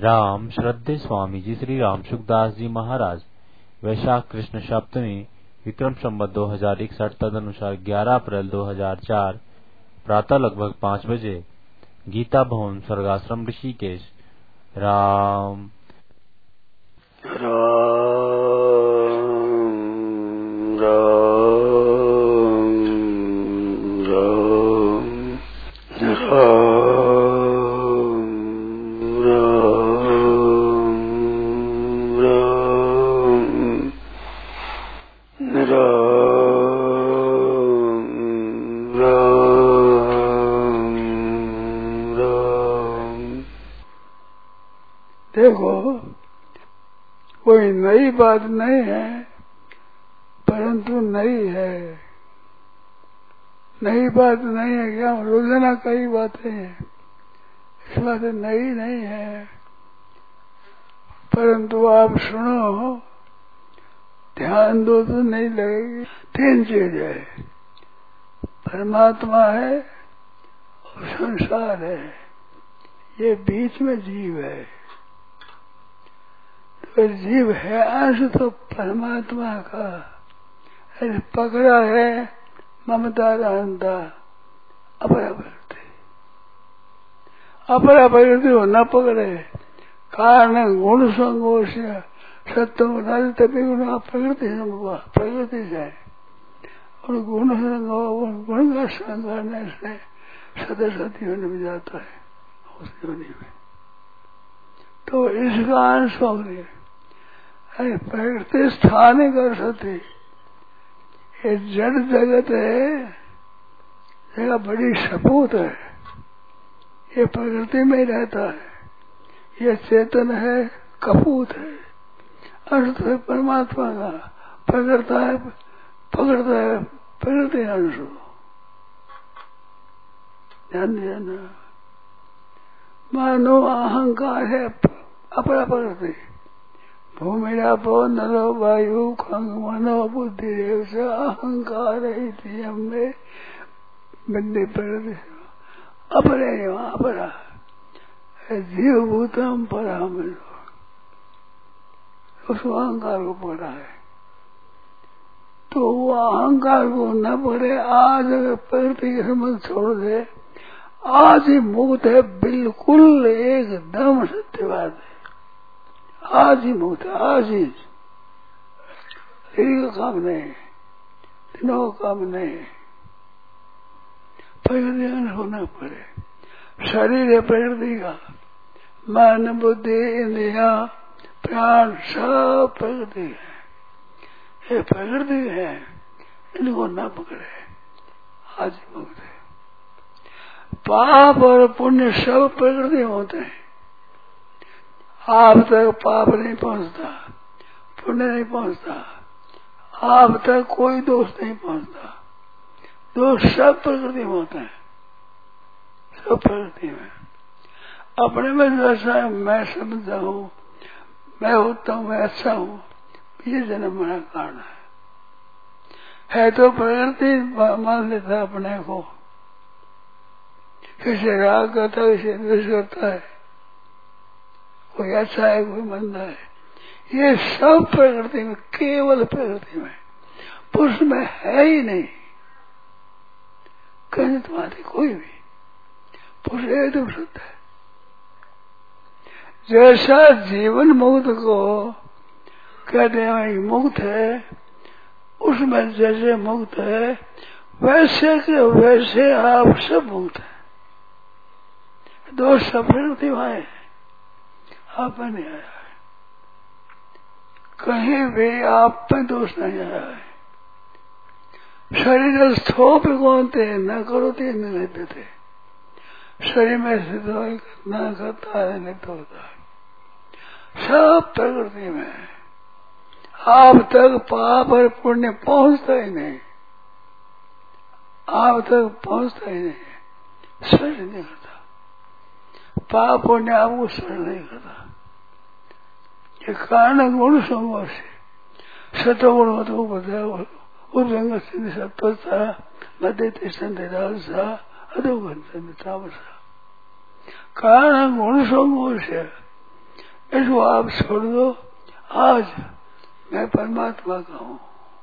राम श्रद्धे स्वामी जी श्री राम सुखदास जी महाराज वैशाख कृष्ण सप्तमी विक्रम संवत 2061 तदनुसार 11 अप्रैल 2004 प्रातः लगभग 5 बजे गीता भवन स्वर्गाश्रम ऋषिकेश। राम देखो, कोई नई बात नहीं है, परंतु नई है। नई बात नहीं है क्या? रोजाना कई बातें हैं, इस बात नई नहीं है, परंतु आप सुनो, ध्यान दो तो नहीं लगेगी। 3 चीज है, परमात्मा है और संसार है, ये बीच में जीव है। तो जीव है अंश तो परमात्मा का, अरे पकड़ा है ममता अहंता अपरा प्रकृति हो न पकड़े, कारण गुण संगोष सत्यों तभी गुण प्रकृति से और गुण गुण का संग करने से सदसती होने में जाता है उस योनि में। तो इसका अंश हो गया, अरे प्रकृति स्थान कर सकती, ये जड़ जगत है, जगह बड़ी सपूत है, ये प्रकृति में रहता है, ये चेतन है कपूत है, अंश है परमात्मा का, पकड़ता है प्रकृति अंश। ध्यान दिया ना, मानो अहंकार है अपरा प्रकृति, भूमिरापो नरो वायु खंग मनो बुद्धि अहंकार हमें बंदे प्रकृति अपरे अपरा जीव भूतम पराम, उस अहंकार को पकड़ा है। तो वो अहंकार को न पकड़े, आज अगर प्रकृति के संबंध छोड़ दे, आज ही मुक्त है, बिल्कुल एकदम सत्यवाद है, आज ही मुक्त है, आज ही। शरीर का काम नहीं, दिनों का काम नहीं, प्रकृति अंश होना पड़े। शरीर है प्रकृति का, मन बुद्धि इंद्रिया प्राण सब प्रकृति है, ये प्रकृति है, इनको न पकड़े, आज ही मुक्त है। पाप और पुण्य सब प्रकृति होते हैं, आप तक पाप नहीं पहुंचता, पुण्य नहीं पहुंचता, आप तक कोई दोष नहीं पहुंचता, दोष सब प्रकृति में होते हैं, सब प्रकृति में। अपने में जैसा है, मैं समझता हूँ, मैं होता हूँ, मैं अच्छा हूँ, ये जन्म मेरा कारण है तो प्रकृति मान लेता है अपने को, किसी राग करता है, किसी द्वेष करता है, कोई अच्छा है कोई मंदा है, ये सब प्रकृति में, केवल प्रकृति में, पुरुष में है ही नहीं कहीं तुम्हारी कोई भी, पुरुष एकदम शुद्ध है। जैसा जीवन मुक्त को कहते हैं मुक्त है, उसमें जैसे मुक्त है वैसे के वैसे आप सब मुक्त है। दोष सब प्रकृति आए, आप में नहीं आया है, कहीं भी आप में दोष नहीं आया है। शरीर स्थोप कौनते न करोते न लेते, शरीर में स्थित न करता है लिप्त होता है, सब प्रकृति में। आप तक पाप और पुण्य पहुंचता ही नहीं, आप तक पहुंचता ही नहीं, स्पर्श नहीं करता, पाप पुण्य आपको स्पर्श नहीं करता। ये कारण गुण समूह से सतोगुण होता बताया, उपसंग सिद्धि सत्वता मध्य तिष्ठन्ति अधोगंध तामसा, कारण गुण समूह से इसको आप छोड़ दो। आज मैं परमात्मा का हूँ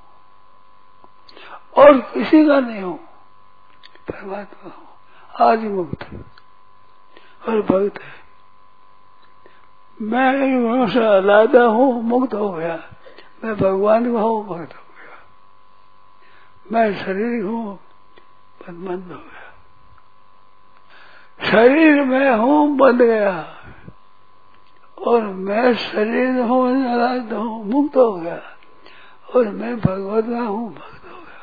और किसी का नहीं हूँ, परमात्मा हूँ। आज मुक्त और भक्त है। मैं इन गुणों से आलादा हूँ, मुक्त हो गया। मैं भगवान का हूँ, भक्त हो गया। मैं शरीर हूँ, बंद हो गया। शरीर में हूँ, बंध गया। और मैं शरीर हूँ, आलादा हूँ, मुक्त हो गया। और मैं भगवत का हूँ, भक्त हो गया।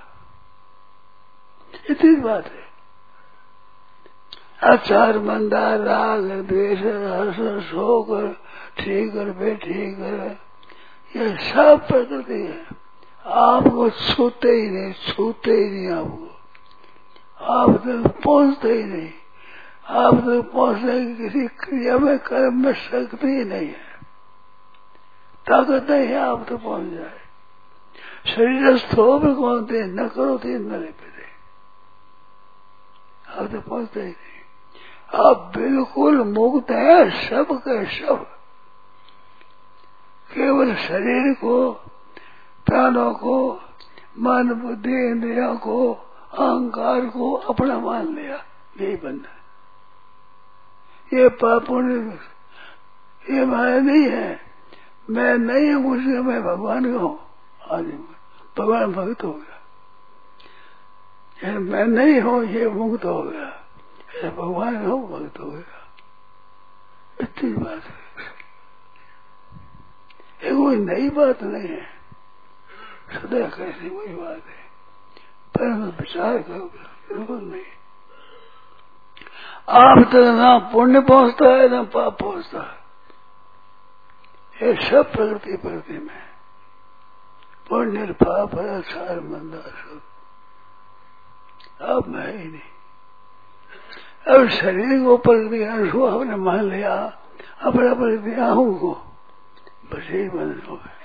इतनी बात है। आचार, मंदार, राग, द्वेष, हर्ष, शोक, ठीक कर, बेठीक कर, ये सब प्रकृति है। आपको छूते ही नहीं, छूते ही नहीं। आपको आप तक पहुंचते ही नहीं। आप तक पहुंचने की किसी क्रिया में, कर्म में शक्ति ही नहीं है, ताकत नहीं है आप तक पहुंच जाए। शरीर स्थो में कौन थे, न करो थे, न लिपे थे, आप तक पहुंचते ही नहीं। आप बिल्कुल मुक्त है, सब के सब। केवल शरीर को, प्राणों को, मन, बुद्धि, इंद्रियों को, अहंकार को अपना मान लिया, यही बंधन। ये पापों ने, ये माया नहीं है। मैं नहीं हूँ, मुझसे मैं भगवान का हूँ। आज भगवान भक्त हो गया। ये मैं नहीं हूँ, ये मुक्त हो गया। ये भगवान हो, भक्त हो गया। इतनी बात है। ये कोई नई बात नहीं है, सदा कैसी वही बात है। पर विचार करो, बिल्कुल नहीं। आप तक ना पुण्य पहुंचता है, ना पाप पहुंचता है। ये सब प्रकृति में पुण्य, पाप, आचार, मंदा सब अब मैं ही नहीं। अब शरीर को प्रकृति अंश को आपने मान लिया, अपना प्रकृति आहू को, बस यही बंधन हो गए।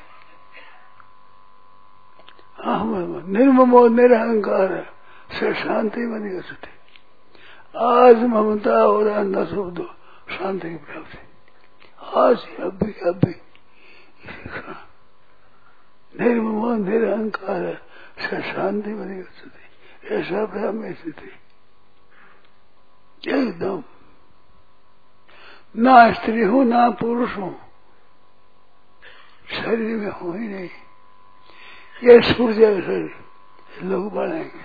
निर्ममो निरहंकार से शांति बनी गति। आज ममता और अंधा शब्द शांति की प्राप्ति। आज अभी निर्ममो निरहंकार से शांति बनी गति। ऐसा ब्रह्म स्थिति एकदम। ना स्त्री हूं, ना पुरुष हूं, शरीर में हो ही नहीं। ये सूर्य शरीर लोग बढ़ेंगे,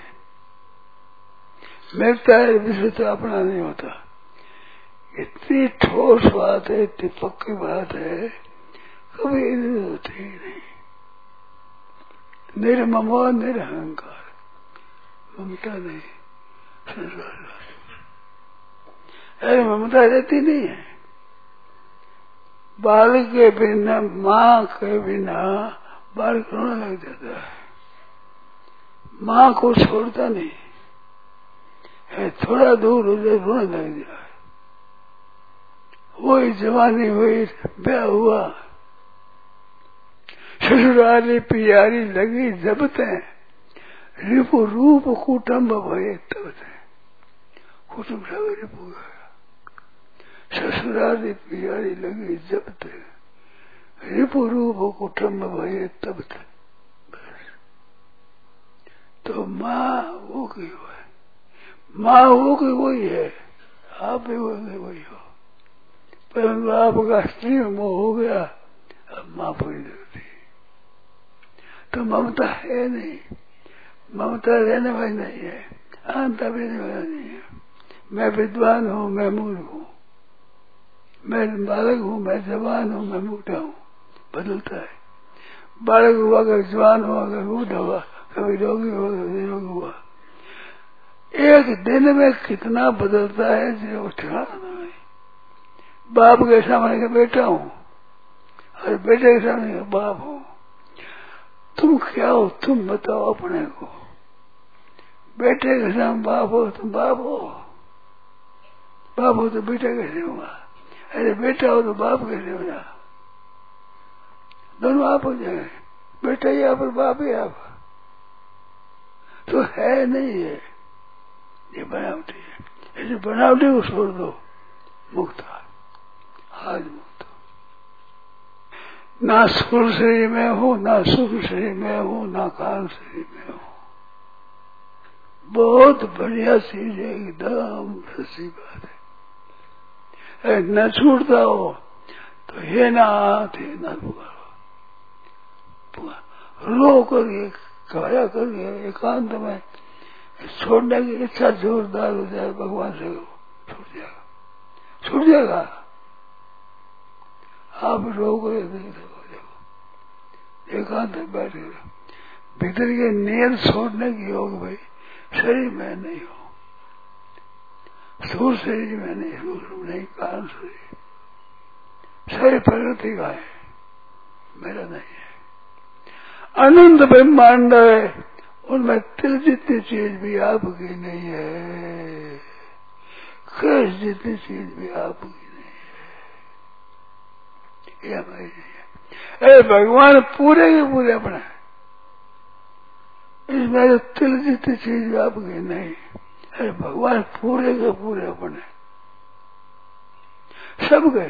मिलता है, विश्व तो अपना नहीं होता। इतनी ठोस बात है, इतनी पक्की बात है, कभी नहीं होती ही नहीं। निर्ममो निरहंकार, ममता नहीं, संसार। अरे ममता रहती नहीं है। बाल के बिना, माँ के बिना बालक रोने लग जाता है। माँ को छोड़ता नहीं है, थोड़ा दूर हो जाए रोने लग जाए। वही जवानी हुई, ब्याह हुआ, ससुराली पियारी लगी जबते, रिपु रूप कुटुम्ब भये तबते। कुटुम्ब सब रिपु गया, ससुराली पियारी लगी जबते, रिपु रूप कुटुम्ब भये तबते। तो माँ वो की है, माँ वो की वही है, आप भी वही हो। परंतु आपका स्त्री में मोह हो गया, अब माँ पूरी लगती। तो ममता है नहीं, ममता रहने वाली नहीं है, अहंता भी रहने वाला नहीं है। मैं विद्वान हूँ, मैं मूर्ख हूँ, मैं बालक हूँ, मैं जवान हूँ, मैं बूढ़ा हूँ, बदलता है। बालक हुआ, अगर जवान हुआ, अगर बूढ़ा हुआ, कभी रोगी हुआ, कभी निरोगी हुआ। एक दिन में कितना बदलता है जो ठिकाना नहीं। बाप के सामने का बेटा हूँ और बेटे के सामने का बाप हूँ। तुम क्या हो, तुम बताओ अपने को। बेटे के सामने बाप हो, तुम बाप हो। बाप हो तो बेटा कैसे होगा? अरे बेटा हो तो बाप कैसे होगा? दोनों आप हो जाए, बेटा ही आप और बाप ही आप। तो है नहीं है, ये बनावटी है। ऐसे बनावटी को छोड़ दो, मुक्त आज मुक्त। ना स्थूल शरीर में हूँ, ना सूक्ष्म शरीर में हूँ, ना कारण शरीर में हूँ। बहुत बढ़िया चीज है, एकदम सच्ची बात है। न छूटता हो तो हे नाथ हे नाथ पुकारो, रो करके कहया करके एकांत में छोड़ने की इच्छा जोरदार हो जाए, भगवान से छूट जाएगा, छूट जाएगा। आप रो कर एकांत में बैठे भीतर के नींद छोड़ने की योग भाई, शरीर में नहीं हो, स्थूल शरीर में नहीं, सूक्ष्म नहीं, कारण शरीर, शरीर प्रकृति का है, मेरा नहीं है। अनंत ब्रह्मांड है, उनमें तिल जितनी चीज भी आपकी नहीं है, कृष जितनी चीज भी आपकी नहीं है, ये हमारी नहीं है। अरे भगवान पूरे के पूरे अपना है, इसमें जो तिल जितनी चीज भी आपकी नहीं, अरे भगवान पूरे के पूरे अपने सब गए।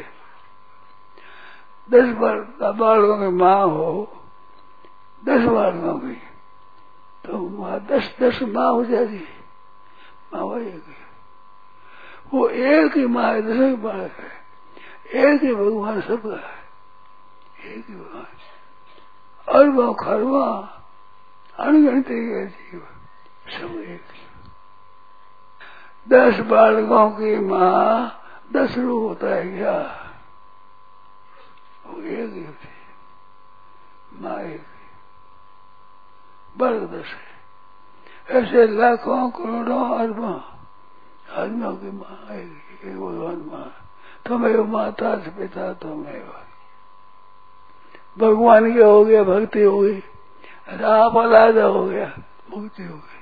10 बालकों की माँ हो, 10 बालकों की, तो माँ 10 माँ हो जाती, माँ वही एक, वो एक ही माँ है, 10 बालक है, एक ही भगवान सबका है, एक ही भगवान। और वो खरवा अनगिनत जीव सब एक। 10 बालकों की माँ 10 रूप होता है क्या? वो एक ही होती है, माँ एक ही, बालक 10 है। ऐसे लाखों करोड़ों अरबों आदमियों की माँ एक भगवान माँ। तुम्हें माता से पिता तुम्हें भगवान की हो गया, भक्ति हो गई, आप अलग हो गया, मुक्ति हो गई।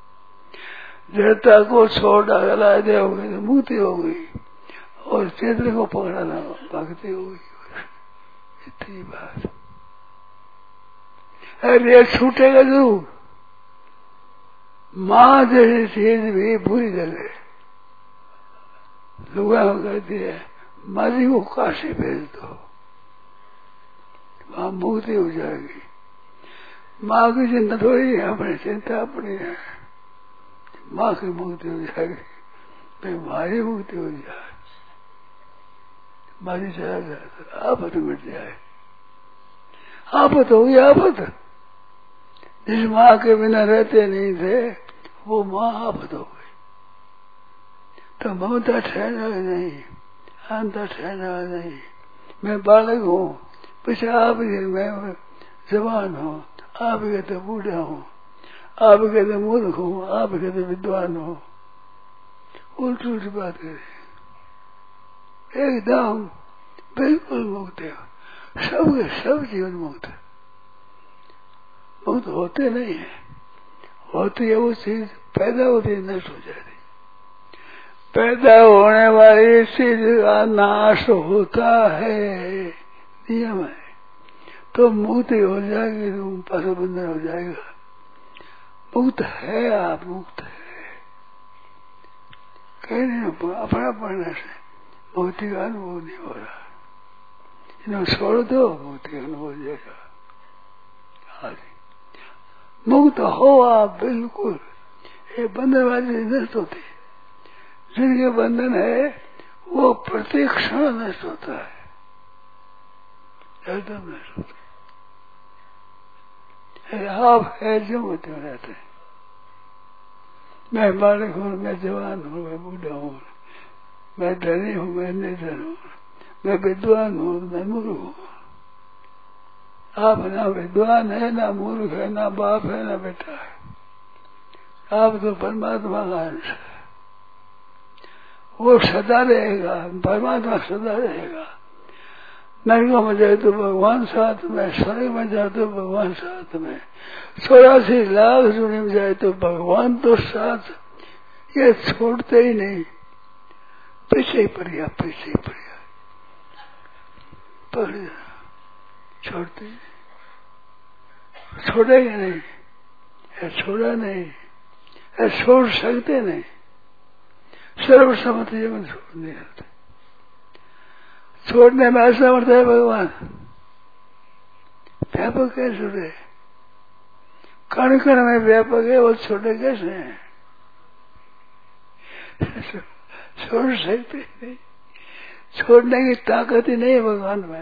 जड़ता को छोड़ अलग हो गई तो मुक्ति हो गई, और चेतन को पकड़ना भक्ति हो गई। इतनी बात। अरे छूटेगा जरूर। माँ जैसी चीज भी पूरी जगह लुगा कहती है, माँ जी को काशी भेज दो, वहां मुक्ति हो जाएगी। माँ की चिंता थोड़ी है, अपनी चिंता अपनी है। माँ की मुक्ति हो जाएगी, तो हमारी मुक्ति हो जाए, मारी चला जाए, आफत मिट जाए। आफत होगी आफत। जिस माँ के बिना रहते नहीं थे, वो माँ आफत हो गई, तो ममता ठहरना नहीं, अंतर ठहरना नहीं। मैं बालक हूँ, पीछे आप मैं जवान हूँ, आप कहते बूढ़ा हूँ, आप कहते मूर्ख हूँ, आप कहते विद्वान हूँ, उल्टी उल्टी बात करे। एकदम बिल्कुल मुक्त है, सब जीवन मुक्त है। मुक्त होते नहीं है, होती है वो चीज पैदा होती है, नष्ट हो जाती। पैदा होने वाली चीज का नाश होता है, नियम है। तो मुक्ति हो जाएगी, तुम पशु बंधन हो जाएगा। मुक्त है, आप मुक्त है, कहीं नहीं। अपना पढ़ने से मुक्ति का अनुभव नहीं हो रहा, इन्हें छोड़ दो, मुक्ति का अनुभव हो जाएगा। हाँ जी, मुक्त हो आप बिल्कुल। ये बंधन वाली नष्ट होती, जिनके बंधन है वो प्रत्येक क्षण नष्ट होता है, एकदम नष्ट होता है। आप है जो होते रहते हैं। मैं बालक हूँ, मैं जवान हूँ, मैं बूढ़ा हूँ, मैं धनी हूँ, मैं निर्धन हूँ, मैं विद्वान हूँ, मैं मूर्ख हूँ। आप ना विद्वान है, ना मूर्ख है, ना बाप है, ना बेटा है। आप तो परमात्मा का अंश है, वो सदा रहेगा, परमात्मा सदा रहेगा। नरक में जाए तो भगवान साथ में, स्वर्ग में जाए तो भगवान साथ में, 84 लाख जुनी में जाए तो भगवान तो साथ। ये छोड़ते ही नहीं, पीछे ही पड़िया, पीछे ही पड़िया, पड़िया, छोड़ते ही नहीं, छोड़ेगा नहीं, छोड़ा नहीं, छोड़ सकते नहीं। सर्वसम्मति जीवन छोड़ नहीं सकते, छोड़ने में असमर्थ है भगवान। व्यापक कैसे छूटे? कण कण में व्यापक है, वो छोटे कैसे हैं? छोड़ सकते नहीं, छोड़ने की ताकत ही नहीं है भगवान में।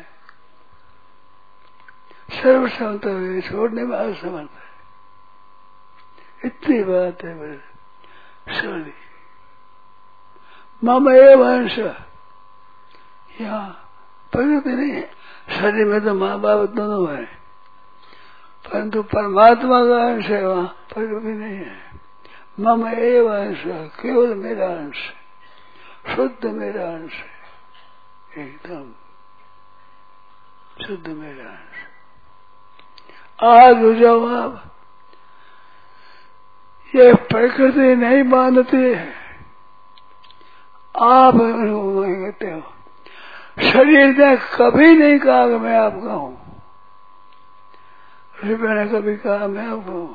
सर्वसमता है, छोड़ने में असमर्थ है। इतनी बात है मेरे सॉरी। मम एव अंश, यहाँ प्रकृति नहीं है। शरीर में तो माँ बाप दोनों है, परंतु परमात्मा का अंश है, वहाँ प्रकृति नहीं है। मम एव अंश, केवल मेरा अंश, शुद्ध मेरा अंश है, एकदम शुद्ध मेरा अंश। आज हो जाओ आप, ये प्रकृति नहीं मानती है, आप कहते हो। शरीर ने कभी नहीं कहा कि मैं आपका हूं, रुपये ने कभी कहा मैं आपका हूं,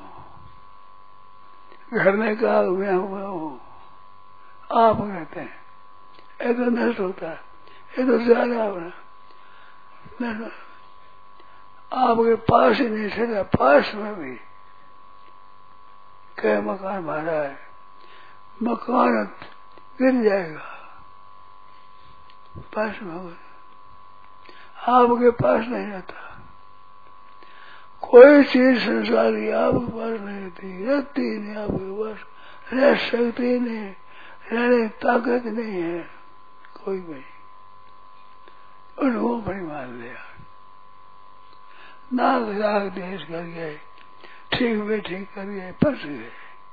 घर ने कहा मैं आपका हूं। आप कहते हैं ये तो नष्ट होता है, ये तो ज्यादा होना, आपके पास ही नहीं चला। पास में भी क्या मकान भाड़ा है, मकान गिर जाएगा, पास में होगा, आपके पास नहीं रहता। कोई चीज संसार की आपके पास नहीं रहती, रहती नहीं आपके पास, रह सकती नहीं, रहने की ताकत नहीं है कोई भी। उनको बड़ी मान लिया, नाक राग देश कर गए, ठीक भी ठीक कर गए, फंस गए।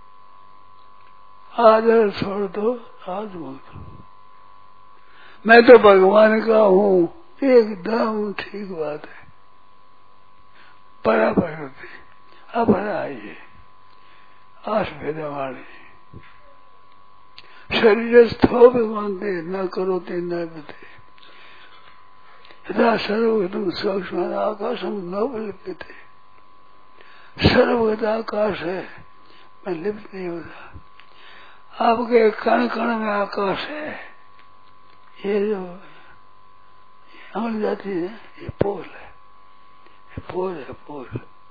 आदर छोड़ दो, हाथ मुक्त। मैं तो भगवान का हूँ, एकदम ठीक बात है। परा प्रकृति अपना आइए, आस भेदवाणी शरीर स्थो भगवान दे, न करो ते न बते। यथा सर्वगतम सूक्ष्म आकाशम न लिप्यते। सर्वगत आकाश है, मैं लिप्त नहीं होता। आपके कण कण में आकाश है। ये जो अमल जाती है, ये पोल है, ये पोल है, पोल।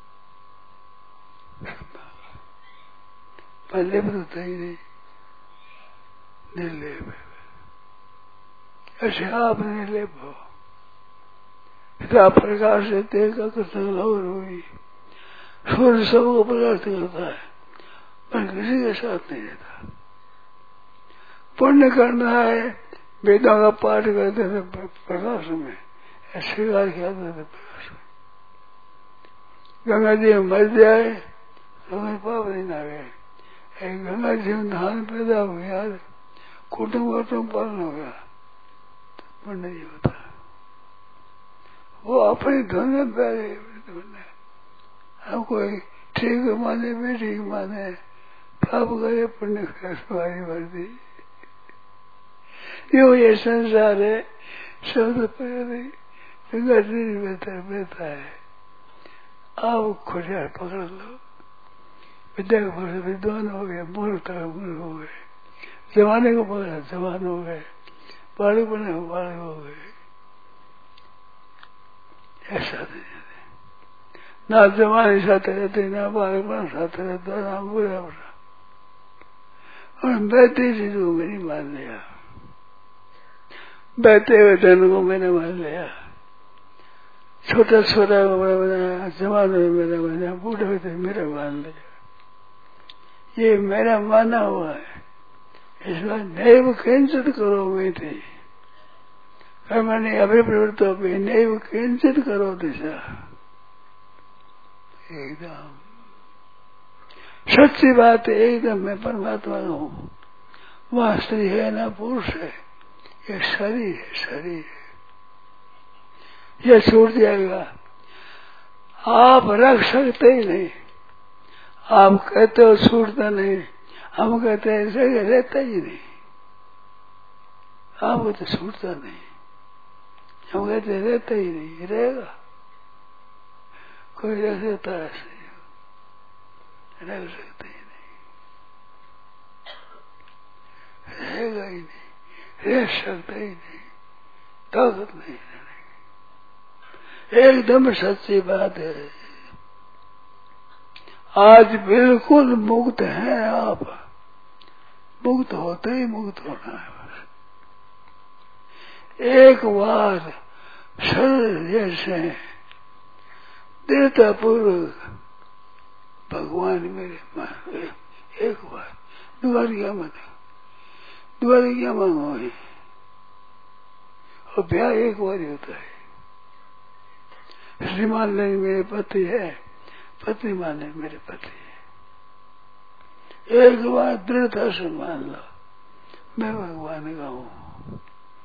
मैं लिप्त होता ही नहीं, निर्लेप है। ऐसे आप निर्लेप हो। इतना प्रकाश से तेज का कृष्ण लवर हुई, सूर्य सबको प्रकाश करता है, पर किसी के साथ नहीं रहता। पुण्य करना है, वेदों का पाठ करते थे प्रकाश में, स्वीकार किया करते प्रकाश में। गंगा जी में मर जाए तो हमें पाप नहीं ना गए। गंगा जी में धान पैदा हो गया, कुटुंब पालन हो गया, तो पुण्य नहीं होता। वो अपनी धुन में पैदा, हम कोई ठीक माने भी ठीक माने, पाप करे पुण्य करे, सवारी मर्दी। यो ये संसार है, शब्द गंगा जी बहता है। आप खुशियार पकड़ लो, विद्या के पकड़ विद्वान हो गए, मूर्ख तक मूर्ख हो गए, जमाने को पकड़ा जवान हो गए, बालक बने बालक हो गए। ऐसा नहीं, ना जमाने साथ रहते, ना बालक बन साथ रहता, ना बुरा बुरा। और बैठे चीजों में नहीं मान लिया, बैठे हुए धन को मैंने मान लिया, छोटा छोटा को बड़ा बनाया, जवान में मेरा बनाया, बूढ़े हुए मेरा मान लिया। ये मेरा माना हुआ है, इस बार नैव किंचित करो में थी, मैंने अभिप्रवृत्तो भी नैव किंचित करो दिशा। एकदम सच्ची बात है, एकदम मैं परमात्मा हूँ। वहाँ स्त्री है ना पुरुष है, ये शरीर है, शरीर है। ये छूट जाएगा, आप रख सकते ही नहीं। आप कहते हो छूटता नहीं, हम कहते हैं जगह रहता ही नहीं। आपको तो छूटता नहीं, हम कहते रहता ही नहीं, रहेगा। कोई रख सकता है ऐसे, रख सकते ही नहीं, रहेगा ही नहीं, रह सकता ही नहीं, ताकत नहीं रहने। एकदम सच्ची बात है। आज बिल्कुल मुक्त हैं आप। मुक्त होते ही मुक्त होना है बस। एक बार सरल जैसे देवता पूर्वक भगवान मेरे मान एक बार दोबारा क्या मांगो है। और प्यार एक बार ही होता है। श्रीमान नहीं मेरे पति है, पति माने मेरे पति है। एक बार दृढ़ता से मान लो मैं भगवान का हूँ।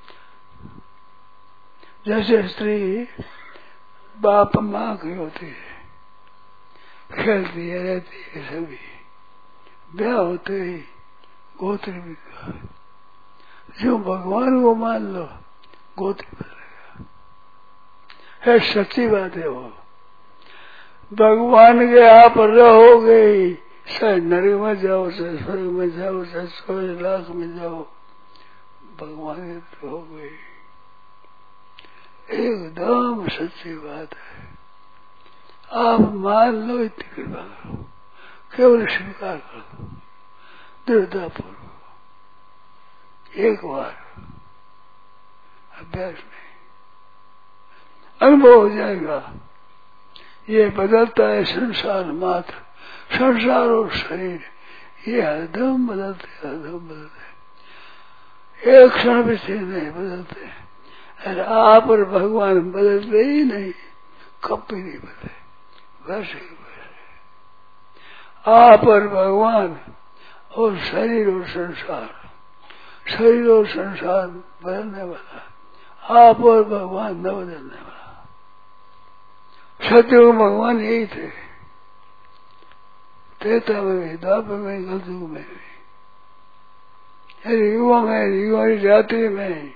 जैसे स्त्री बाप माँ की होती है, खेलती है रहती है, सभी ब्याह होते ही गोत्र भी जो भगवान को मान लो गोत्र बदलेगा। है सच्ची बात है वो। भगवान के आप रहोगे ही, चाहे नरक में जाओ, चाहे स्वर्ग में जाओ, चाहे 100 लाख में जाओ, भगवान के रहोगे। एकदम सच्ची बात है। आप मान लो, इतनी कृपा करो, केवल स्वीकार कर दो दृढ़तापूर्वक। एक बार अभ्यास नहीं, अनुभव हो जाएगा। ये बदलता है संसार मात्र, संसार और शरीर ये हरदम बदलते, हरदम बदलते, एक क्षण भी से नहीं बदलते। अरे आप और भगवान बदलते ही नहीं, कभी नहीं बदले। वैसे आप और भगवान और शरीर और संसार, शरीर और संसार बदलने वाला, आप और भगवान न बदलने वाला। सत्य भगवान यही थे, त्रेता में भी, द्वापर में, कलयुग में भी, युगों में, युगों की रात्रि में,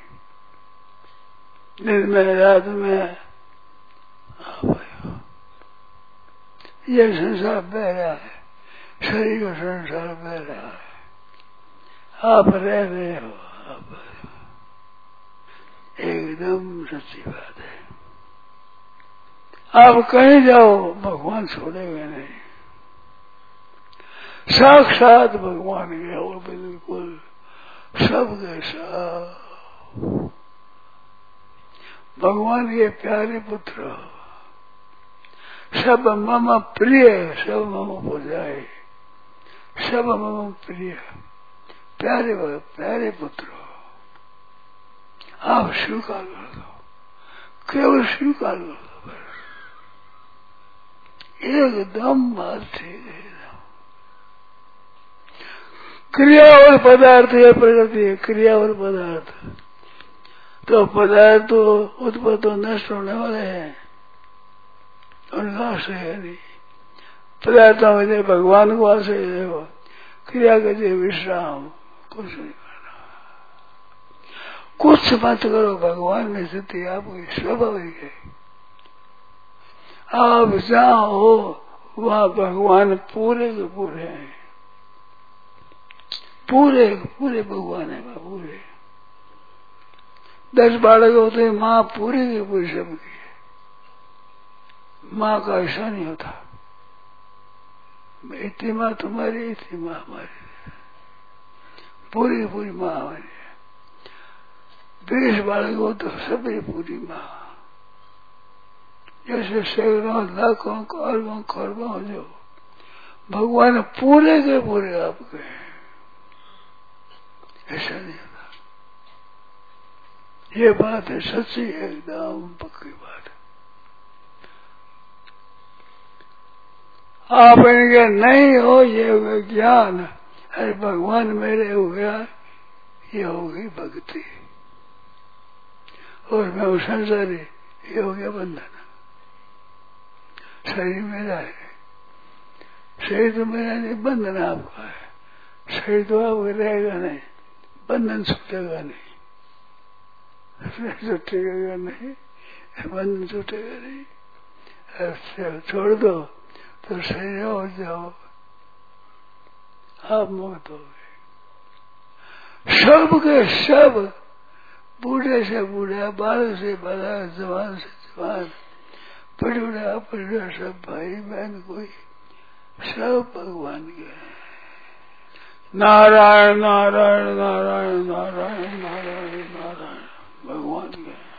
दिन में, रात में आप ये संसार बह रहा है, शरीर का संसार बह रहा है, आप रह रहे हो, आप एकदम सच्ची बात है। आप कहीं जाओ भगवान छोड़ेगा नहीं। साक्षात भगवान के हो, बिल्कुल सबके साथ भगवान के प्यारे पुत्र हो। सब मम प्रिय, सब मम पूजाए, सब मम प्रिय, प्यारे प्यारे पुत्र हो। आप स्वीकार कर दो, केवल स्वीकार कर दो बस। एकदम बात ठीक है। क्रिया और पदार्थ है, प्रकृति है, क्रिया और पदार्थ। तो पदार्थ तो उत्पन्न तो नष्ट होने वाले हैं और नाश है नहीं। पदार्थों में भगवान को आश्रय देखो, क्रिया के लिए विश्राम, कुछ नहीं करना, कुछ मत करो। भगवान में स्थिति आपकी स्वाभाविक है। आप जहाँ हो वहाँ भगवान पूरे के पूरे हैं, पूरे पूरे भगवान है, पूरे। 10 बालक होते हैं, माँ पूरी की पूरी सबकी है। माँ का ऐसा नहीं होता, इतनी माँ तुम्हारी, इतनी माँ हमारी, पूरी पूरी माँ हमारी है। 20 बालक हो तो सभी पूरी माँ। जैसे सैकड़ों लाखों करोड़ों खरबों जो भगवान पूरे के पूरे आपके हैं, ऐसा नहीं होता। ये बात है सच्ची, एकदम पक्की बात है। आप इनके नहीं हो, ये हो गया ज्ञान। अरे भगवान मेरे हो गया, ये हो गई भक्ति। और मैं हूँ संसारी, ये हो गया बंधन। शरीर मेरा है, शरीर तो मेरा नहीं, बंधन आपका है। शरीर तो आपका रहेगा नहीं, बंधन छूटेगा नहीं, छूटेगा नहीं, बंधन छूटेगा नहीं। छोड़ दो तो शरीर हो जाओ, आप मुक्त हो गए। सब के सब, बूढ़े से बूढ़ा, बालक से बालक, जवान से जवान, बड़ा बड़ा सब भाई बहन कोई सब भगवान के हैं। नारायण नारायण नारायण नारायण नारायण नारायण भगवान के हैं।